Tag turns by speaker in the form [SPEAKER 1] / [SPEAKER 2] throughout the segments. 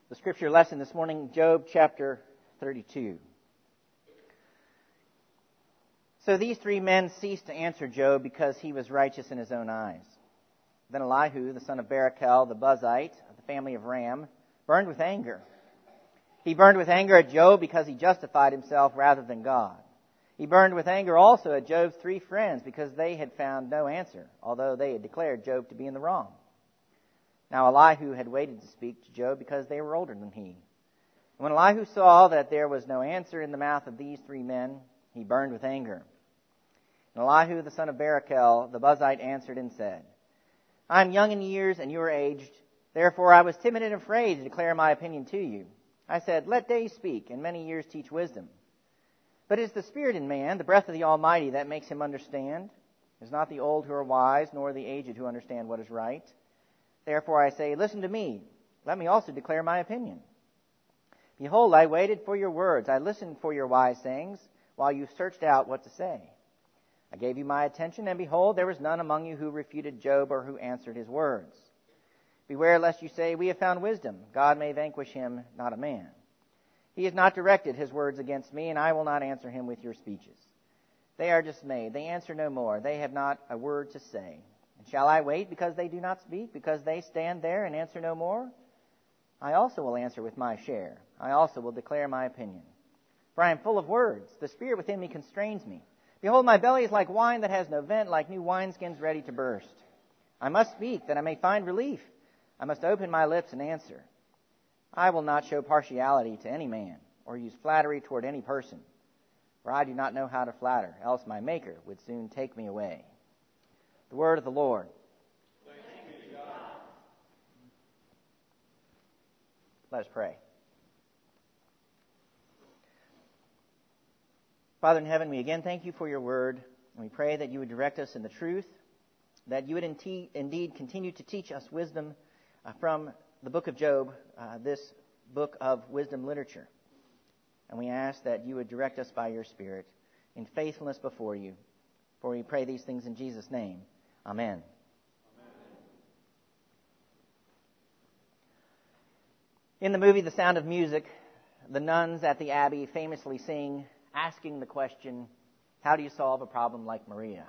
[SPEAKER 1] The scripture lesson this morning, Job chapter 32. So these three men ceased to answer Job because he was righteous in his own eyes. Then Elihu, the son of Barachel, the Buzite, of the family of Ram, burned with anger. He burned with anger at Job because he justified himself rather than God. He burned with anger also at Job's three friends because they had found no answer, although they had declared Job to be in the wrong. Now Elihu had waited to speak to Job because they were older than he. And when Elihu saw that there was no answer in the mouth of these three men, he burned with anger. And Elihu, the son of Barachel, the Buzite, answered and said, I am young in years and you are aged. Therefore I was timid and afraid to declare my opinion to you. I said, let days speak and many years teach wisdom. But it is the Spirit in man, the breath of the Almighty, that makes him understand. It is not the old who are wise, nor the aged who understand what is right. Therefore I say, listen to me. Let me also declare my opinion. Behold, I waited for your words. I listened for your wise sayings, while you searched out what to say. I gave you my attention, and behold, there was none among you who refuted Job or who answered his words. Beware lest you say, we have found wisdom. God may vanquish him, not a man. He has not directed his words against me, and I will not answer him with your speeches. They are dismayed. They answer no more. They have not a word to say. And shall I wait because they do not speak, because they stand there and answer no more? I also will answer with my share. I also will declare my opinion. For I am full of words. The spirit within me constrains me. Behold, my belly is like wine that has no vent, like new wineskins ready to burst. I must speak that I may find relief. I must open my lips and answer. I will not show partiality to any man, or use flattery toward any person. For I do not know how to flatter, else my Maker would soon take me away. The word of the Lord.
[SPEAKER 2] Thanks be to God.
[SPEAKER 1] Let us pray. Father in heaven, we again thank you for your word, and we pray that you would direct us in the truth, that you would indeed continue to teach us wisdom from the book of Job, this book of wisdom literature. And we ask that you would direct us by your Spirit in faithfulness before you. For we pray these things in Jesus' name. Amen.
[SPEAKER 2] Amen.
[SPEAKER 1] In the movie The Sound of Music, the nuns at the Abbey famously sing, asking the question, how do you solve a problem like Maria?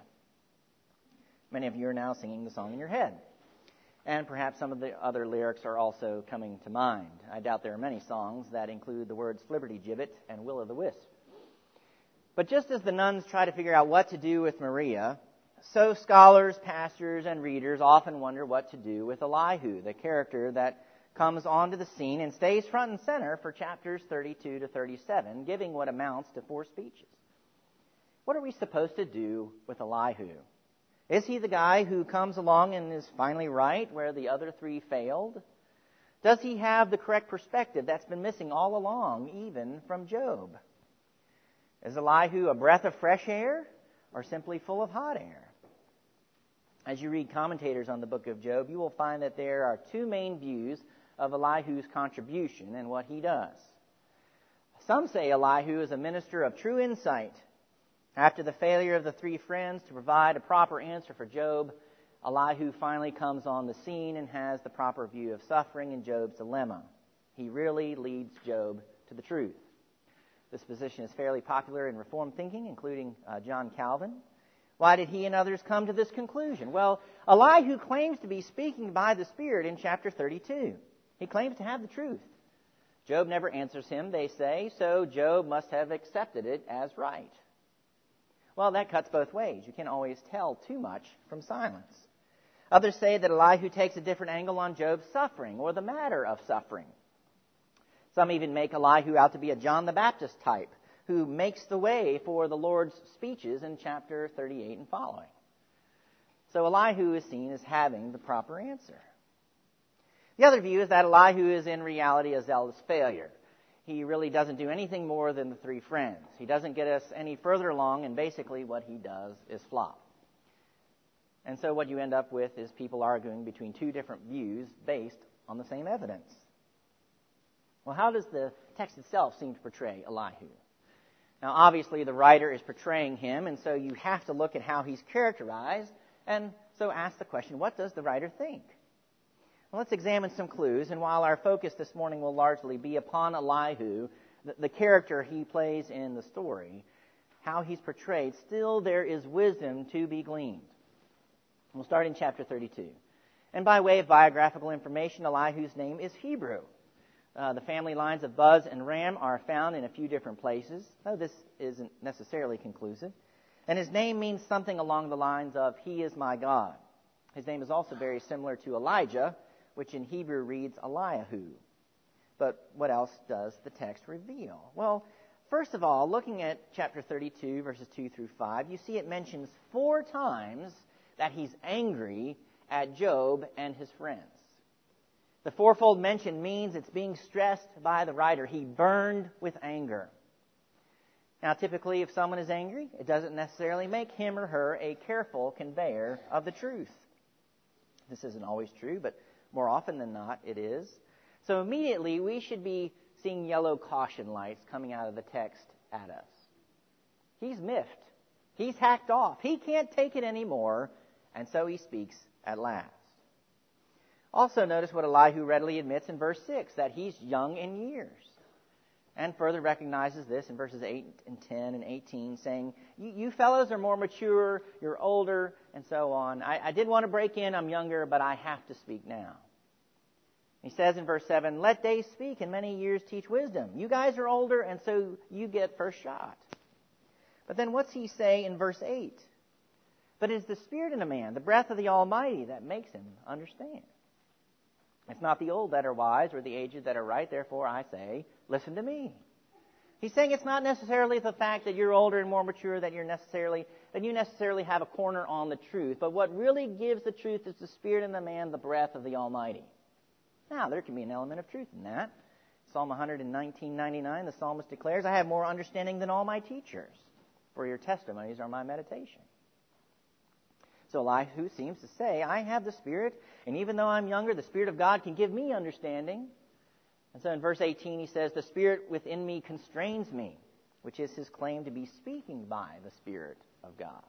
[SPEAKER 1] Many of you are now singing the song in your head. And perhaps some of the other lyrics are also coming to mind. I doubt there are many songs that include the words Flibbertigibbet and Will-o'-the-Wisp. But just as the nuns try to figure out what to do with Maria, so scholars, pastors, and readers often wonder what to do with Elihu, the character that comes onto the scene and stays front and center for chapters 32 to 37, giving what amounts to 4 speeches. What are we supposed to do with Elihu? Is he the guy who comes along and is finally right where the other 3 failed? Does he have the correct perspective that's been missing all along, even from Job? Is Elihu a breath of fresh air or simply full of hot air? As you read commentators on the book of Job, you will find that there are 2 main views of Elihu's contribution and what he does. Some say Elihu is a minister of true insight. After the failure of the 3 friends to provide a proper answer for Job, Elihu finally comes on the scene and has the proper view of suffering and Job's dilemma. He really leads Job to the truth. This position is fairly popular in Reformed thinking, including John Calvin. Why did he and others come to this conclusion? Well, Elihu claims to be speaking by the Spirit in chapter 32. He claims to have the truth. Job never answers him, they say, so Job must have accepted it as right. Well, that cuts both ways. You can't always tell too much from silence. Others say that Elihu takes a different angle on Job's suffering or the matter of suffering. Some even make Elihu out to be a John the Baptist type who makes the way for the Lord's speeches in chapter 38 and following. So Elihu is seen as having the proper answer. The other view is that Elihu is in reality a zealous failure. He really doesn't do anything more than the 3 friends. He doesn't get us any further along, and basically what he does is flop. And so what you end up with is people arguing between 2 different views based on the same evidence. Well, how does the text itself seem to portray Elihu? Now, obviously, the writer is portraying him, and so you have to look at how he's characterized, and so ask the question, what does the writer think? Well, let's examine some clues, and while our focus this morning will largely be upon Elihu, the character he plays in the story, how he's portrayed, still there is wisdom to be gleaned. We'll start in chapter 32. And by way of biographical information, Elihu's name is Hebrew. The family lines of Buz and Ram are found in a few different places, though this isn't necessarily conclusive. And his name means something along the lines of, He is my God. His name is also very similar to Elijah, which in Hebrew reads Eliahu. But what else does the text reveal? Well, first of all, looking at chapter 32, verses 2 through 5, you see it mentions 4 times that he's angry at Job and his friends. The fourfold mention means it's being stressed by the writer. He burned with anger. Now, typically, if someone is angry, it doesn't necessarily make him or her a careful conveyor of the truth. This isn't always true, but more often than not, it is. So immediately, we should be seeing yellow caution lights coming out of the text at us. He's miffed. He's hacked off. He can't take it anymore, and so he speaks at last. Also notice what Elihu readily admits in verse 6, that he's young in years. And further recognizes this in verses 8 and 10 and 18, saying, you fellows are more mature, you're older, and so on. I did want to break in, I'm younger, but I have to speak now. He says in verse 7, let days speak and many years teach wisdom. You guys are older, and so you get first shot. But then what's he say in verse 8? But it is the Spirit in a man, the breath of the Almighty, that makes him understand. It's not the old that are wise or the aged that are right, therefore I say, listen to me. He's saying it's not necessarily the fact that you're older and more mature that you necessarily have a corner on the truth, but what really gives the truth is the Spirit in the man, the breath of the Almighty. Now, there can be an element of truth in that. Psalm 119:99, the psalmist declares, I have more understanding than all my teachers, for your testimonies are my meditation. So Elihu seems to say, I have the Spirit, and even though I'm younger, the Spirit of God can give me understanding. And so in verse 18 he says, the Spirit within me constrains me, which is his claim to be speaking by the Spirit of God.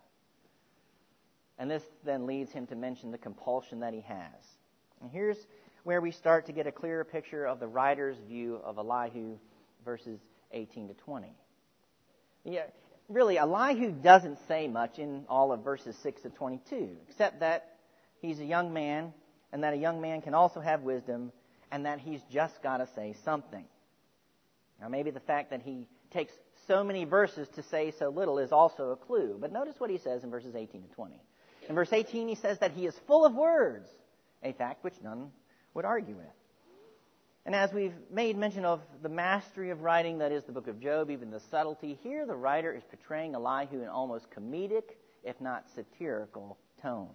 [SPEAKER 1] And this then leads him to mention the compulsion that he has. And here's where we start to get a clearer picture of the writer's view of Elihu, verses 18 to 20. Yeah, really, Elihu doesn't say much in all of verses 6 to 22, except that he's a young man, and that a young man can also have wisdom, and that he's just got to say something. Now, maybe the fact that he takes so many verses to say so little is also a clue, but notice what he says in verses 18 to 20. In verse 18, he says that he is full of words, a fact which none would argue with. And as we've made mention of the mastery of writing, that is the book of Job, even the subtlety, here the writer is portraying Elihu in almost comedic, if not satirical, tones.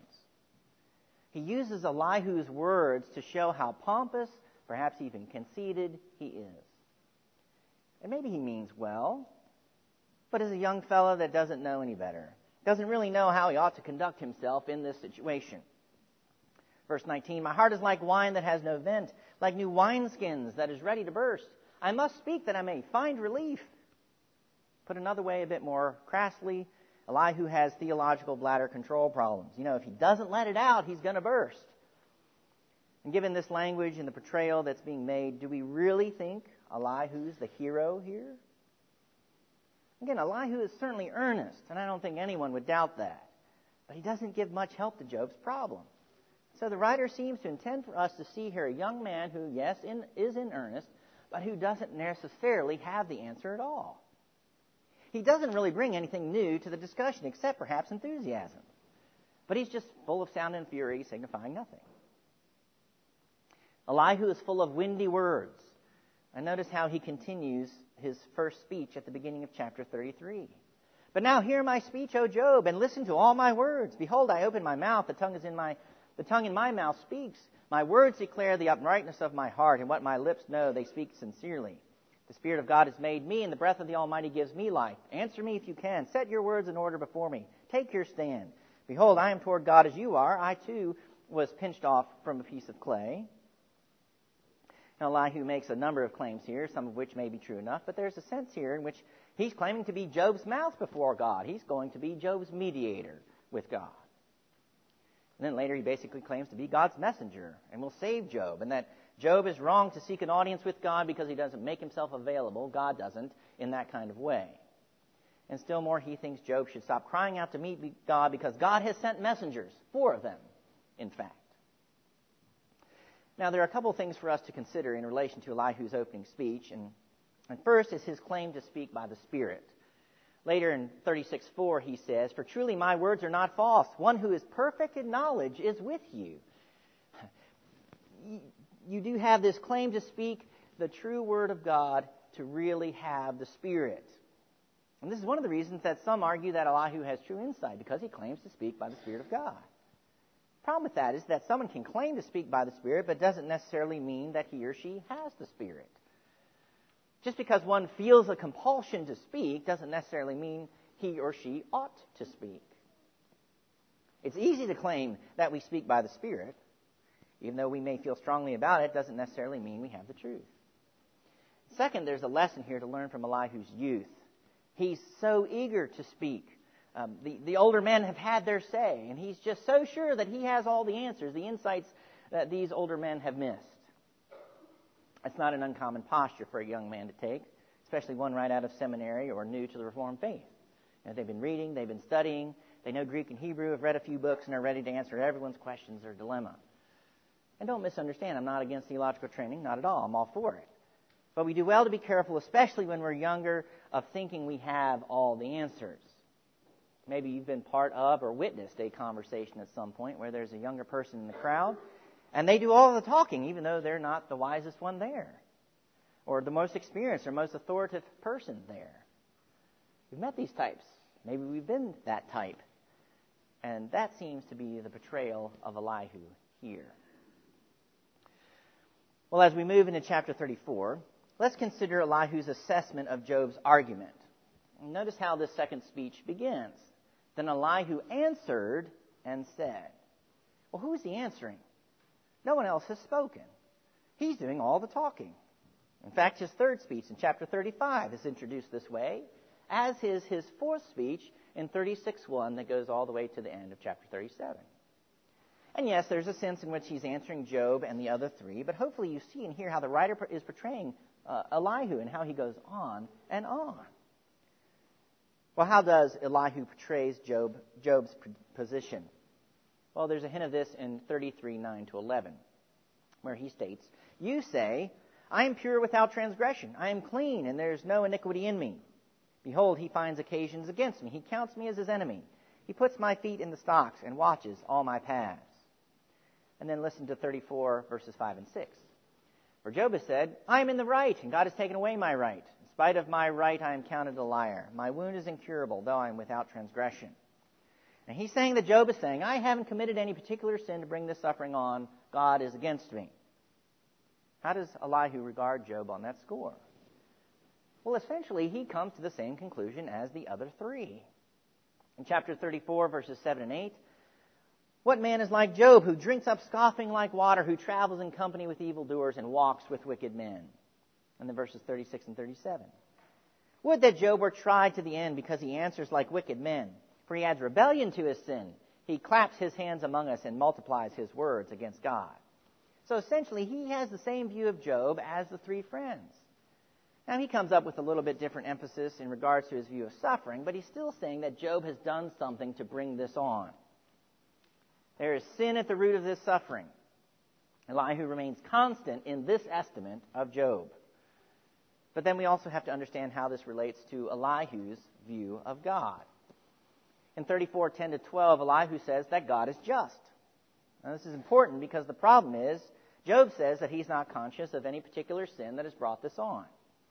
[SPEAKER 1] He uses Elihu's words to show how pompous, perhaps even conceited, he is. And maybe he means well, but as a young fellow that doesn't know any better, doesn't really know how he ought to conduct himself in this situation. Verse 19, my heart is like wine that has no vent, like new wineskins that is ready to burst. I must speak that I may find relief. Put another way, a bit more crassly, Elihu has theological bladder control problems. If he doesn't let it out, he's going to burst. And given this language and the portrayal that's being made, do we really think Elihu's the hero here? Again, Elihu is certainly earnest, and I don't think anyone would doubt that. But he doesn't give much help to Job's problem. So the writer seems to intend for us to see here a young man who, yes, is in earnest, but who doesn't necessarily have the answer at all. He doesn't really bring anything new to the discussion, except perhaps enthusiasm. But he's just full of sound and fury, signifying nothing. Elihu is full of windy words. And notice how he continues his first speech at the beginning of chapter 33. But now hear my speech, O Job, and listen to all my words. Behold, I open my mouth, the tongue in my mouth speaks. My words declare the uprightness of my heart, and what my lips know, they speak sincerely. The Spirit of God has made me, and the breath of the Almighty gives me life. Answer me if you can. Set your words in order before me. Take your stand. Behold, I am toward God as you are. I too was pinched off from a piece of clay. Now, Elihu makes a number of claims here, some of which may be true enough, but there's a sense here in which he's claiming to be Job's mouth before God. He's going to be Job's mediator with God. And then later he basically claims to be God's messenger and will save Job, and that Job is wrong to seek an audience with God because he doesn't make himself available. God doesn't in that kind of way. And still more, he thinks Job should stop crying out to meet God because God has sent messengers, 4 of them, in fact. Now, there are a couple of things for us to consider in relation to Elihu's opening speech. And first is his claim to speak by the Spirit. Later in 36:4, he says, "For truly my words are not false. One who is perfect in knowledge is with you." You do have this claim to speak the true word of God to really have the Spirit. And this is one of the reasons that some argue that Elihu has true insight, because he claims to speak by the Spirit of God. The problem with that is that someone can claim to speak by the Spirit, but doesn't necessarily mean that he or she has the Spirit. Just because one feels a compulsion to speak doesn't necessarily mean he or she ought to speak. It's easy to claim that we speak by the Spirit. Even though we may feel strongly about it, doesn't necessarily mean we have the truth. Second, there's a lesson here to learn from Elihu's youth. He's so eager to speak. The older men have had their say, and he's just so sure that he has all the answers, the insights that these older men have missed. That's not an uncommon posture for a young man to take, especially one right out of seminary or new to the Reformed faith. They've been reading, they've been studying, they know Greek and Hebrew, have read a few books, and are ready to answer everyone's questions or dilemma. And don't misunderstand, I'm not against theological training, not at all. I'm all for it. But we do well to be careful, especially when we're younger, of thinking we have all the answers. Maybe you've been part of or witnessed a conversation at some point where there's a younger person in the crowd, and they do all the talking, even though they're not the wisest one there, or the most experienced or most authoritative person there. We've met these types. Maybe we've been that type. And that seems to be the portrayal of Elihu here. Well, as we move into chapter 34, let's consider Elihu's assessment of Job's argument. Notice how this second speech begins. Then Elihu answered and said. Well, who is he answering? No one else has spoken. He's doing all the talking. In fact, his third speech in chapter 35 is introduced this way, as is his fourth speech in 36:1 that goes all the way to the end of chapter 37. And yes, there's a sense in which he's answering Job and the other 3, but hopefully you see and hear how the writer is portraying Elihu and how he goes on and on. Well, how does Elihu portray Job's position? Well, there's a hint of this in 33:9-11, where he states, "You say, I am pure without transgression. I am clean, and there is no iniquity in me. Behold, he finds occasions against me. He counts me as his enemy. He puts my feet in the stocks and watches all my paths." And then listen to 34, verses 5 and 6. For Job has said, I am in the right, and God has taken away my right. In spite of my right, I am counted a liar. My wound is incurable, though I am without transgression. And he's saying that Job is saying, I haven't committed any particular sin to bring this suffering on. God is against me. How does Elihu regard Job on that score? Well, essentially, he comes to the same conclusion as the other 3. In chapter 34, verses 7 and 8, what man is like Job, who drinks up scoffing like water, who travels in company with evildoers and walks with wicked men? And then verses 36 and 37. Would that Job were tried to the end, because he answers like wicked men. For he adds rebellion to his sin. He claps his hands among us and multiplies his words against God. So essentially, he has the same view of Job as the 3 friends. Now, he comes up with a little bit different emphasis in regards to his view of suffering, but he's still saying that Job has done something to bring this on. There is sin at the root of this suffering. Elihu remains constant in this estimate of Job. But then we also have to understand how this relates to Elihu's view of God. In 34:10-12, Elihu says that God is just. Now, this is important because the problem is, Job says that he's not conscious of any particular sin that has brought this on.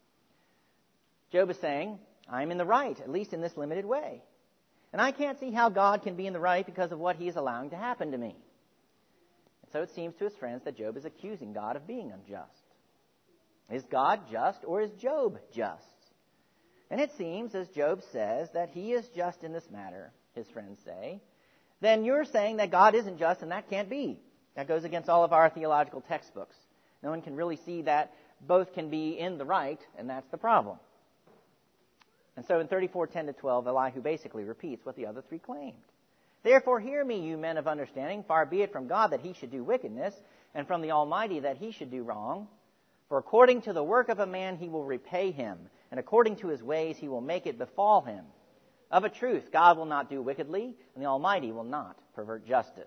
[SPEAKER 1] Job is saying, I'm in the right, at least in this limited way. And I can't see how God can be in the right because of what he is allowing to happen to me. And so it seems to his friends that Job is accusing God of being unjust. Is God just, or is Job just? And it seems, as Job says, that he is just in this matter, his friends say. Then you're saying that God isn't just, and that can't be. That goes against all of our theological textbooks. No one can really see that both can be in the right, and that's the problem. And so in 34:10-12, Elihu basically repeats what the other 3 claimed. Therefore hear me, you men of understanding. Far be it from God that he should do wickedness, and from the Almighty that he should do wrong. For according to the work of a man he will repay him, and according to his ways he will make it befall him. Of a truth, God will not do wickedly, and the Almighty will not pervert justice.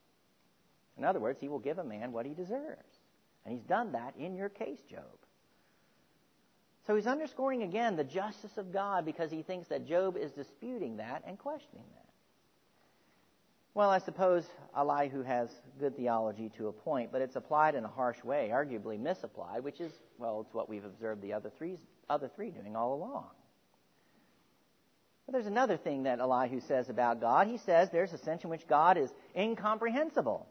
[SPEAKER 1] In other words, he will give a man what he deserves. And he's done that in your case, Job. So he's underscoring again the justice of God because he thinks that Job is disputing that and questioning that. Well, I suppose Elihu has good theology to a point, but it's applied in a harsh way, arguably misapplied, which is, well, it's what we've observed the other three doing all along. But there's another thing that Elihu says about God. He says there's a sense in which God is incomprehensible.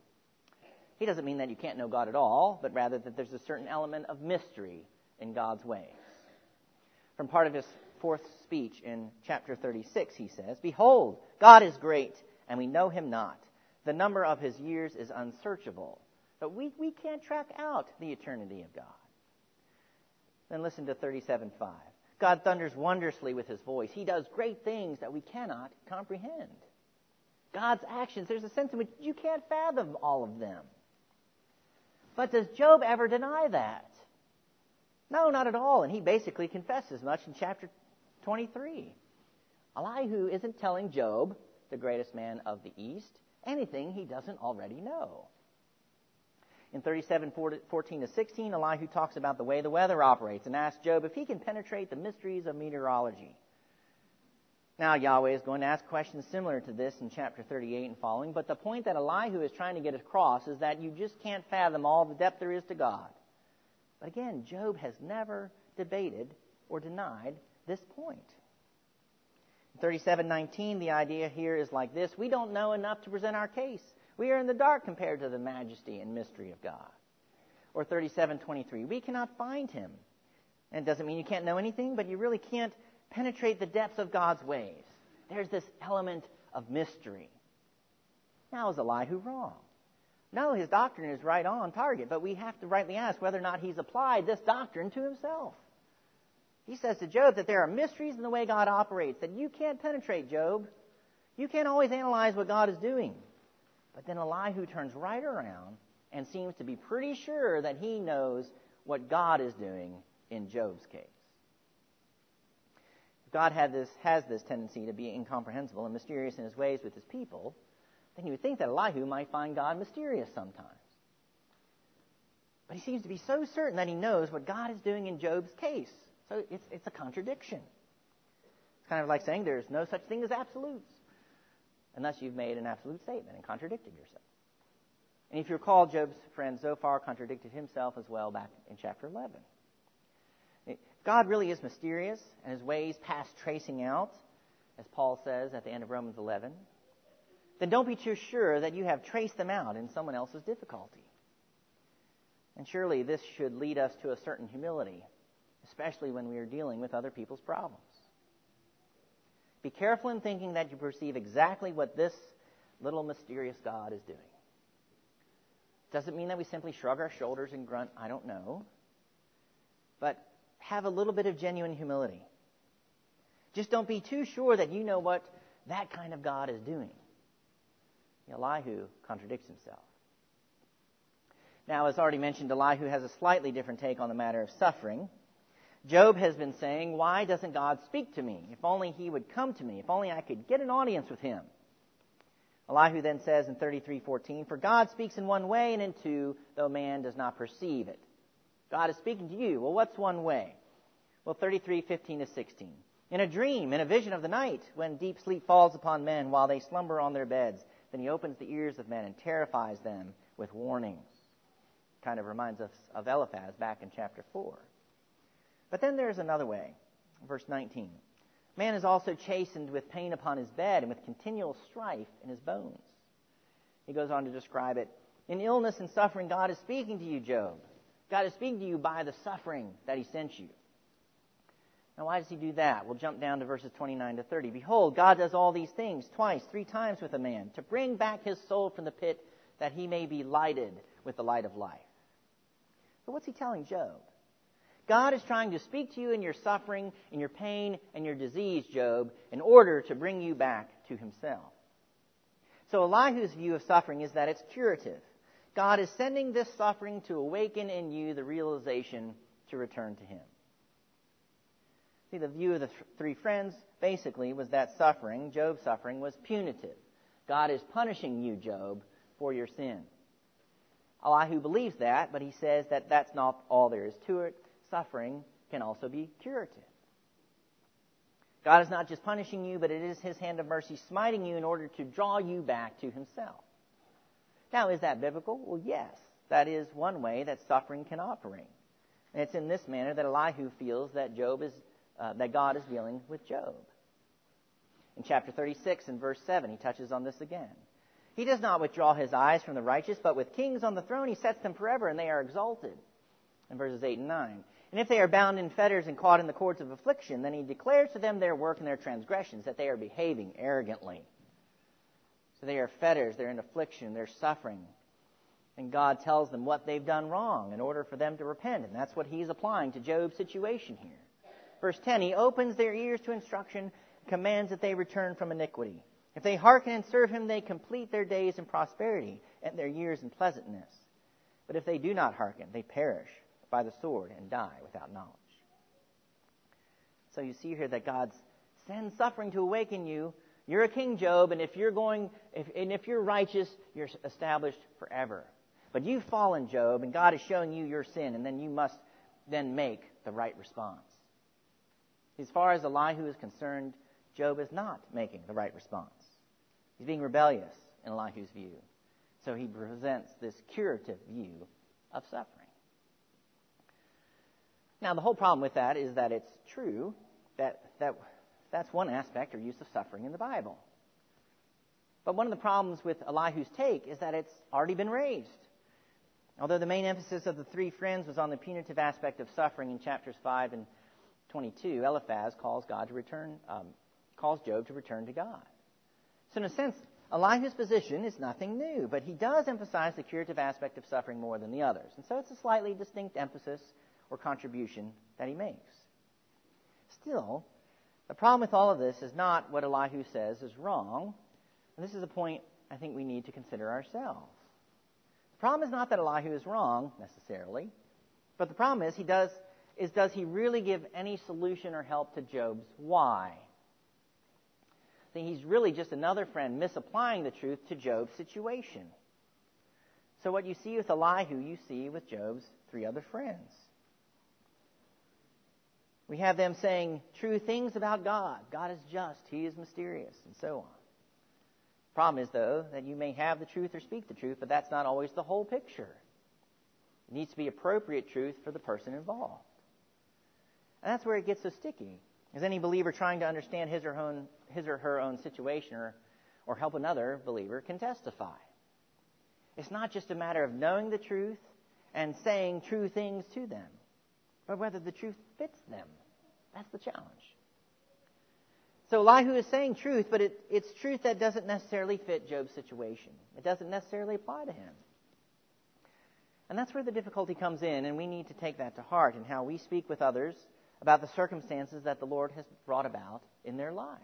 [SPEAKER 1] He doesn't mean that you can't know God at all, but rather that there's a certain element of mystery in God's ways. From part of his fourth speech in chapter 36, he says, "Behold, God is great, and we know him not. The number of his years is unsearchable." But we can't track out the eternity of God. Then listen to 37:5. God thunders wondrously with his voice. He does great things that we cannot comprehend. God's actions, there's a sense in which you can't fathom all of them. But does Job ever deny that? No, not at all. And he basically confessed as much in chapter 23. Elihu isn't telling Job, the greatest man of the East, anything he doesn't already know. In 37:14-16, Elihu talks about the way the weather operates and asks Job if he can penetrate the mysteries of meteorology. Now, Yahweh is going to ask questions similar to this in chapter 38 and following, but the point that Elihu is trying to get across is that you just can't fathom all the depth there is to God. But again, Job has never debated or denied this point. In 37:19, the idea here is like this: we don't know enough to present our case. We are in the dark compared to the majesty and mystery of God. Or 37:23, we cannot find him. And it doesn't mean you can't know anything, but you really can't penetrate the depths of God's ways. There's this element of mystery. Now, is Elihu wrong? No, his doctrine is right on target, but we have to rightly ask whether or not he's applied this doctrine to himself. He says to Job that there are mysteries in the way God operates that you can't penetrate, Job. You can't always analyze what God is doing. But then Elihu turns right around and seems to be pretty sure that he knows what God is doing in Job's case. If God has this tendency to be incomprehensible and mysterious in his ways with his people, then you would think that Elihu might find God mysterious sometimes. But he seems to be so certain that he knows what God is doing in Job's case. So it's a contradiction. It's kind of like saying there's no such thing as absolutes, unless you've made an absolute statement and contradicted yourself. And if you recall, Job's friend Zophar contradicted himself as well back in chapter 11. If God really is mysterious and his ways past tracing out, as Paul says at the end of Romans 11, then don't be too sure that you have traced them out in someone else's difficulty. And surely this should lead us to a certain humility, especially when we are dealing with other people's problems. Be careful in thinking that you perceive exactly what this little mysterious God is doing. Doesn't mean that we simply shrug our shoulders and grunt, I don't know. But have a little bit of genuine humility. Just don't be too sure that you know what that kind of God is doing. Elihu contradicts himself. Now, as already mentioned, Elihu has a slightly different take on the matter of suffering. Job has been saying, why doesn't God speak to me? If only he would come to me. If only I could get an audience with him. Elihu then says in 33:14, for God speaks in one way and in two, though man does not perceive it. God is speaking to you. Well, what's one way? Well, 33:15-16. In a dream, in a vision of the night, when deep sleep falls upon men while they slumber on their beds, then he opens the ears of men and terrifies them with warnings. Kind of reminds us of Eliphaz back in chapter 4. But then there's another way. Verse 19. Man is also chastened with pain upon his bed and with continual strife in his bones. He goes on to describe it. In illness and suffering, God is speaking to you, Job. God is speaking to you by the suffering that he sent you. Now, why does he do that? We'll jump down to verses 29-30. Behold, God does all these things twice, 3 times with a man, to bring back his soul from the pit, that he may be lighted with the light of life. But what's he telling Job? God is trying to speak to you in your suffering, in your pain, and your disease, Job, in order to bring you back to himself. So Elihu's view of suffering is that it's curative. God is sending this suffering to awaken in you the realization to return to Him. See, the view of the three friends basically was that suffering, Job's suffering, was punitive. God is punishing you, Job, for your sin. Elihu believes that, but he says that that's not all there is to it. Suffering can also be curative. God is not just punishing you, but it is His hand of mercy smiting you in order to draw you back to Himself. Now, is that biblical? Well, yes. That is one way that suffering can operate. And it's in this manner that Elihu feels that that God is dealing with Job. In chapter 36 and verse 7, he touches on this again. He does not withdraw His eyes from the righteous, but with kings on the throne He sets them forever, and they are exalted. In verses 8 and 9. And if they are bound in fetters and caught in the cords of affliction, then He declares to them their work and their transgressions, that they are behaving arrogantly. So they are fetters, they're in affliction, they're suffering. And God tells them what they've done wrong in order for them to repent. And that's what He's applying to Job's situation here. Verse 10, He opens their ears to instruction, commands that they return from iniquity. If they hearken and serve Him, they complete their days in prosperity and their years in pleasantness. But if they do not hearken, they perish by the sword and die without knowledge. So you see here that God sends suffering to awaken you. You're a king, Job, and if you're righteous, you're established forever. But you've fallen, Job, and God is showing you your sin, and then you must then make the right response. As far as Elihu is concerned, Job is not making the right response. He's being rebellious in Elihu's view. So he presents this curative view of suffering. Now, the whole problem with that is that it's true that's one aspect or use of suffering in the Bible. But one of the problems with Elihu's take is that it's already been raised. Although the main emphasis of the three friends was on the punitive aspect of suffering in chapters 5 and 22, Eliphaz calls Job to return to God. So in a sense, Elihu's position is nothing new, but he does emphasize the curative aspect of suffering more than the others. And so it's a slightly distinct emphasis or contribution that he makes. Still, the problem with all of this is not what Elihu says is wrong. And this is a point I think we need to consider ourselves. The problem is not that Elihu is wrong, necessarily, but the problem is does he really give any solution or help to Job's why? I think he's really just another friend misapplying the truth to Job's situation. So what you see with Elihu, you see with Job's three other friends. We have them saying true things about God. God is just, He is mysterious, and so on. Problem is, though, that you may have the truth or speak the truth, but that's not always the whole picture. It needs to be appropriate truth for the person involved. And that's where it gets so sticky. Is any believer trying to understand his or her own situation or help another believer can testify. It's not just a matter of knowing the truth and saying true things to them, but whether the truth fits them. That's the challenge. So Elihu is saying truth, but it's truth that doesn't necessarily fit Job's situation. It doesn't necessarily apply to him. And that's where the difficulty comes in, and we need to take that to heart in how we speak with others about the circumstances that the Lord has brought about in their lives.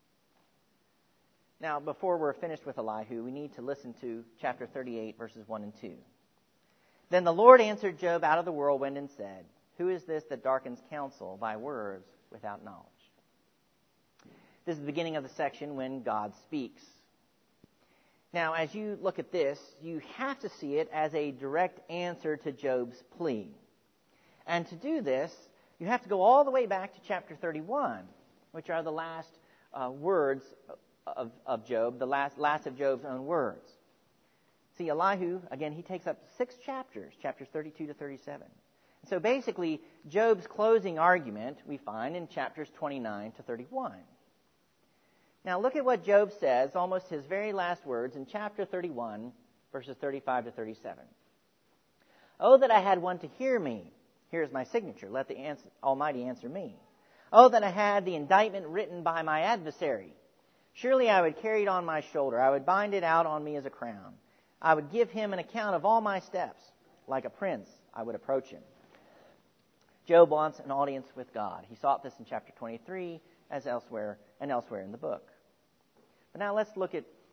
[SPEAKER 1] Now, before we're finished with Elihu, we need to listen to chapter 38, verses 1 and 2. Then the Lord answered Job out of the whirlwind and said, "Who is this that darkens counsel by words without knowledge?" This is the beginning of the section when God speaks. Now, as you look at this, you have to see it as a direct answer to Job's plea. And to do this, you have to go all the way back to chapter 31, which are the last words of Job, the last of Job's own words. See, Elihu, again, he takes up 6 chapters, chapters 32 to 37. So basically, Job's closing argument we find in chapters 29 to 31. Now look at what Job says, almost his very last words, in chapter 31, verses 35 to 37. "Oh, that I had one to hear me. Here's my signature. Let the Almighty answer me. Oh, that I had the indictment written by my adversary. Surely I would carry it on my shoulder. I would bind it out on me as a crown. I would give him an account of all my steps. Like a prince, I would approach him." Job wants an audience with God. He sought this in chapter 23 as elsewhere in the book. But now let's look at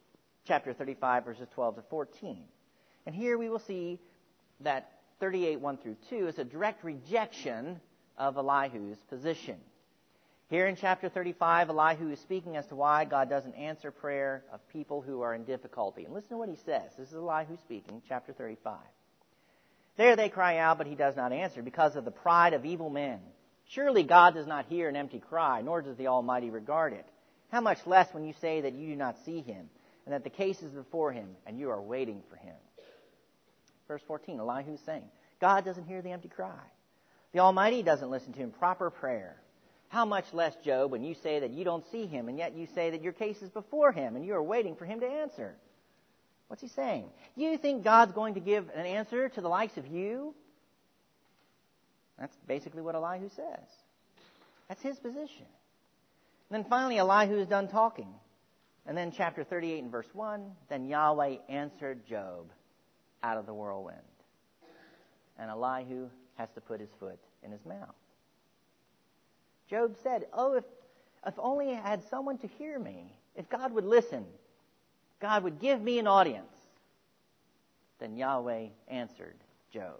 [SPEAKER 1] chapter 35, verses 12 to 14. And here we will see that 38, 1 through 2 is a direct rejection of Elihu's position. Here in chapter 35, Elihu is speaking as to why God doesn't answer prayer of people who are in difficulty. And listen to what he says. This is Elihu speaking, chapter 35. There they cry out, but he does not answer, because of the pride of evil men. Surely God does not hear an empty cry, nor does the Almighty regard it. How much less when you say that you do not see him, and that the case is before him, and you are waiting for him. Verse 14, Elihu is saying, God doesn't hear the empty cry. The Almighty doesn't listen to improper prayer. How much less, Job, when you say that you don't see him, and yet you say that your case is before him, and you are waiting for him to answer. What's he saying? You think God's going to give an answer to the likes of you? That's basically what Elihu says. That's his position. And then finally, Elihu is done talking. And then chapter 38 and verse 1, then Yahweh answered Job out of the whirlwind. And Elihu has to put his foot in his mouth. Job said, if only I had someone to hear me, if God would listen, God would give me an audience. Then Yahweh answered Job.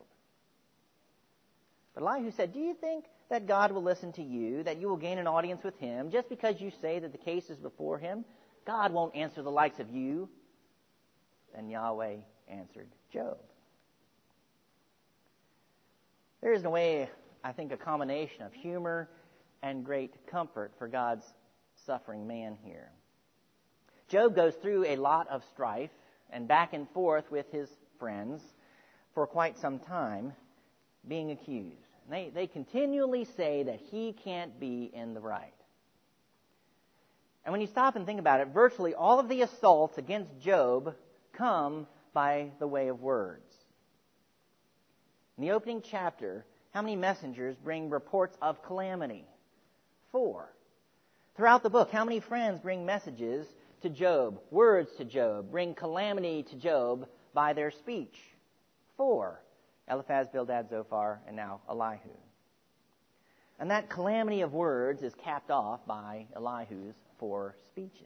[SPEAKER 1] But Elihu said, do you think that God will listen to you, that you will gain an audience with him, just because you say that the case is before him? God won't answer the likes of you. Then Yahweh answered Job. There is, in a way, I think, a combination of humor and great comfort for God's suffering man here. Job goes through a lot of strife and back and forth with his friends for quite some time, being accused. They continually say that he can't be in the right. And when you stop and think about it, virtually all of the assaults against Job come by the way of words. In the opening chapter, how many messengers bring reports of calamity? 4. Throughout the book, how many friends bring messages to Job, words to Job, bring calamity to Job by their speech? 4. Eliphaz, Bildad, Zophar, and now Elihu. And that calamity of words is capped off by Elihu's 4 speeches.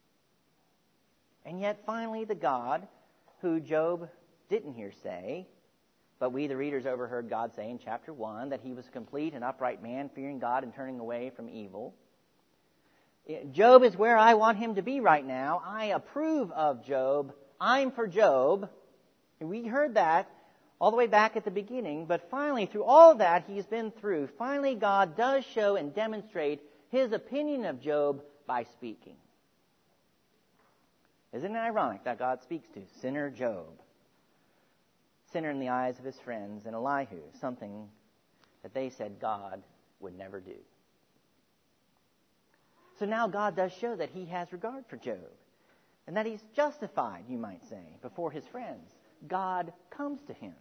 [SPEAKER 1] And yet finally the God who Job didn't hear say, but we the readers overheard God say in chapter 1 that he was a complete and upright man, fearing God and turning away from evil. Job is where I want him to be right now. I approve of Job. I'm for Job. And we heard that all the way back at the beginning. But finally, through all of that he's been through, finally God does show and demonstrate his opinion of Job by speaking. Isn't it ironic that God speaks to sinner Job? Sinner in the eyes of his friends, and Elihu, something that they said God would never do. So now God does show that he has regard for Job, and that he's justified, you might say, before his friends. God comes to him.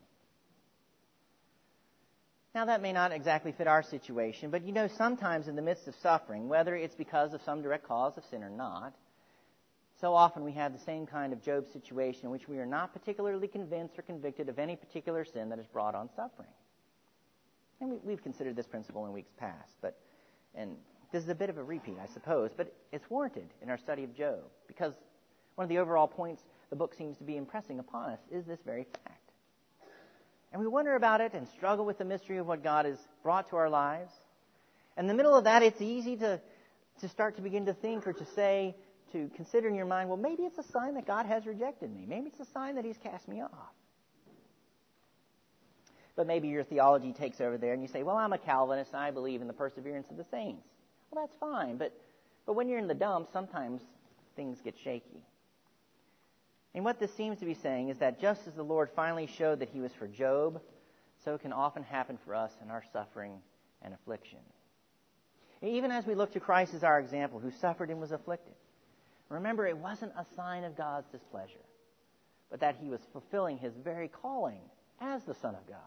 [SPEAKER 1] Now that may not exactly fit our situation, but sometimes in the midst of suffering, whether it's because of some direct cause of sin or not, so often we have the same kind of Job situation in which we are not particularly convinced or convicted of any particular sin that has brought on suffering. And we've considered this principle in weeks past, and this is a bit of a repeat, I suppose, but it's warranted in our study of Job, because one of the overall points the book seems to be impressing upon us is this very fact. And we wonder about it and struggle with the mystery of what God has brought to our lives. And in the middle of that, it's easy to start to begin to think or to say, to consider in your mind, well, maybe it's a sign that God has rejected me. Maybe it's a sign that he's cast me off. But maybe your theology takes over there and you say, well, I'm a Calvinist and I believe in the perseverance of the saints. Well, that's fine, but when you're in the dumps, sometimes things get shaky. And what this seems to be saying is that just as the Lord finally showed that he was for Job, so it can often happen for us in our suffering and affliction. Even as we look to Christ as our example, who suffered and was afflicted, remember, it wasn't a sign of God's displeasure, but that he was fulfilling his very calling as the Son of God.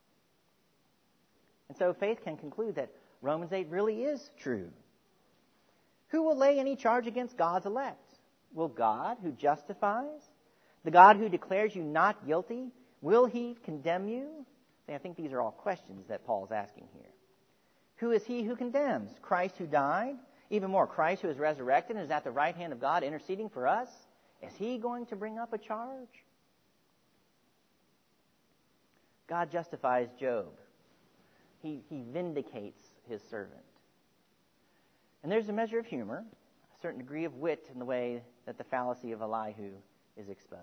[SPEAKER 1] And so faith can conclude that Romans 8 really is true. Who will lay any charge against God's elect? Will God, who justifies, the God who declares you not guilty, will he condemn you? I think these are all questions that Paul's asking here. Who is he who condemns? Christ who died? Even more, Christ who is resurrected and is at the right hand of God interceding for us? Is he going to bring up a charge? God justifies Job. He vindicates his servant. And there's a measure of humor, a certain degree of wit in the way that the fallacy of Elihu is exposed.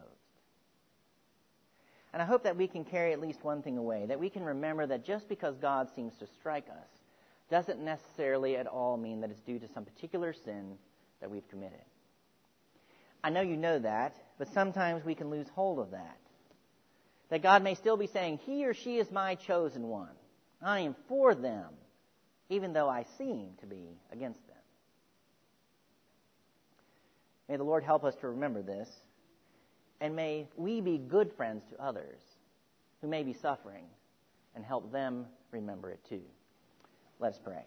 [SPEAKER 1] And I hope that we can carry at least one thing away, that we can remember that just because God seems to strike us doesn't necessarily at all mean that it's due to some particular sin that we've committed. I know you know that, but sometimes we can lose hold of that. That God may still be saying, he or she is my chosen one. I am for them, even though I seem to be against them. May the Lord help us to remember this, and may we be good friends to others who may be suffering and help them remember it too. Let us pray.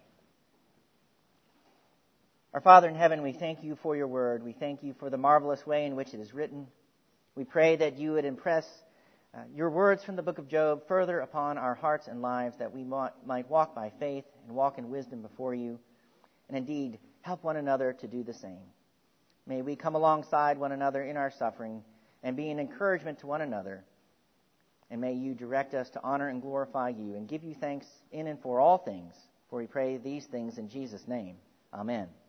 [SPEAKER 1] Our Father in heaven, we thank you for your word. We thank you for the marvelous way in which it is written. We pray that you would impress your words from the book of Job further upon our hearts and lives, that we might walk by faith and walk in wisdom before you, and indeed help one another to do the same. May we come alongside one another in our suffering and be an encouragement to one another. And may you direct us to honor and glorify you and give you thanks in and for all things. For we pray these things in Jesus' name. Amen.